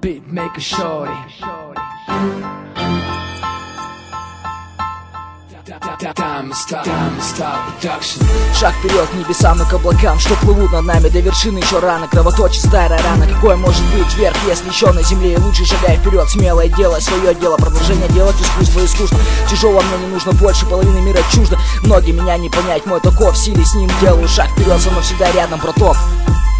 Beatmaker Shorty. Шаг вперед к небесам и к облакам, что плывут над нами до вершины еще рано. Кровоточит старая рана, какой может быть верх, если еще на земле. И лучше шагай вперед, смело и делай свое дело. Продолжение делать искусство искусство. Тяжело мне не нужно больше, половины мира чуждо. Многие меня не понять, мой таков, в силе с ним делаю шаг вперед, со мной всегда рядом проток.